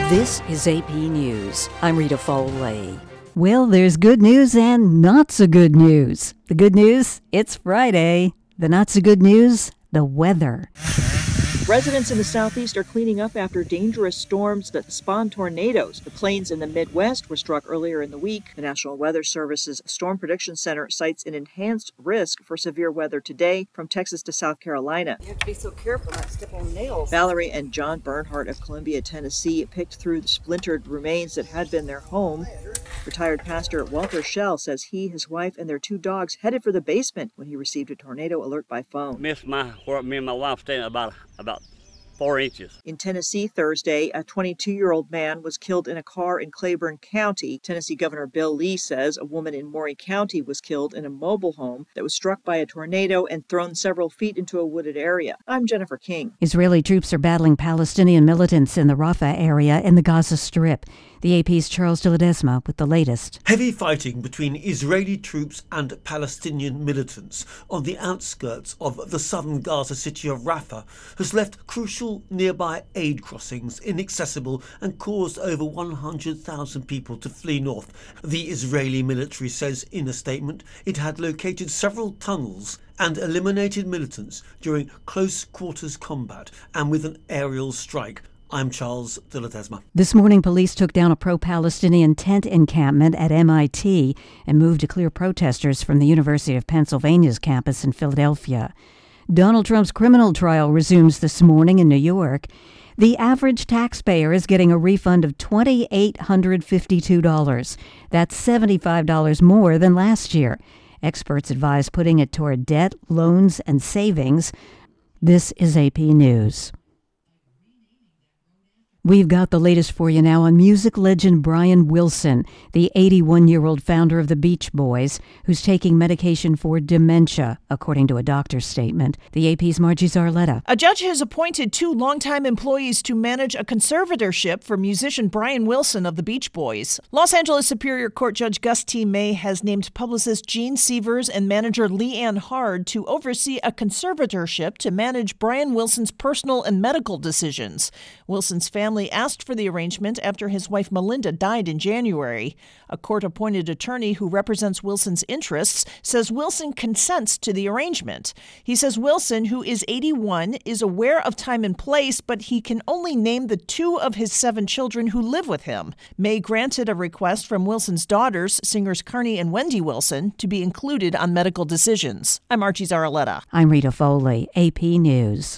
This is AP News. I'm Rita Foley. Well, there's good news and not so good news. The good news, it's Friday. The not so good news, the weather. Residents in the southeast are cleaning up after dangerous storms that spawned tornadoes. The plains in the Midwest were struck earlier in the week. The National Weather Service's Storm Prediction Center cites an enhanced risk for severe weather today from Texas to South Carolina. You have to be so careful not to step on nails. Valerie and John Bernhardt of Columbia, Tennessee, picked through the splintered remains that had been their home. Retired pastor Walter Schell says he, his wife, and their 2 dogs headed for the basement when he received a tornado alert by phone. Missed where me and my wife staying about 4 inches. In Tennessee Thursday, a 22-year-old man was killed in a car in Claiborne County. Tennessee Governor Bill Lee says a woman in Maury County was killed in a mobile home that was struck by a tornado and thrown several feet into a wooded area. I'm Jennifer King. Israeli troops are battling Palestinian militants in the Rafah area in the Gaza Strip. The AP's Charles de Ledesma with the latest. Heavy fighting between Israeli troops and Palestinian militants on the outskirts of the southern Gaza city of Rafah has left crucial nearby aid crossings inaccessible and caused over 100,000 people to flee north. The Israeli military says in a statement it had located several tunnels and eliminated militants during close quarters combat and with an aerial strike. I'm Charles de Ledesma. This morning, police took down a pro-Palestinian tent encampment at MIT and moved to clear protesters from the University of Pennsylvania's campus in Philadelphia. Donald Trump's criminal trial resumes this morning in New York. The average taxpayer is getting a refund of $2,852. That's $75 more than last year. Experts advise putting it toward debt, loans, and savings. This is AP News. We've got the latest for you now on music legend Brian Wilson, the 81-year-old founder of the Beach Boys, who's taking medication for dementia, according to a doctor's statement. The AP's Margie Zarletta. A judge has appointed 2 longtime employees to manage a conservatorship for musician Brian Wilson of the Beach Boys. Los Angeles Superior Court Judge Gus T. May has named publicist Gene Sievers and manager Leanne Hard to oversee a conservatorship to manage Brian Wilson's personal and medical decisions. Wilson's family asked for the arrangement after his wife Melinda died in January. A court-appointed attorney who represents Wilson's interests says Wilson consents to the arrangement. He says Wilson, who is 81, is aware of time and place, but he can only name the 2 of his 7 children who live with him. May granted a request from Wilson's daughters, singers Carney and Wendy Wilson, to be included on medical decisions. I'm Archie Zaraletta. I'm Rita Foley, AP News.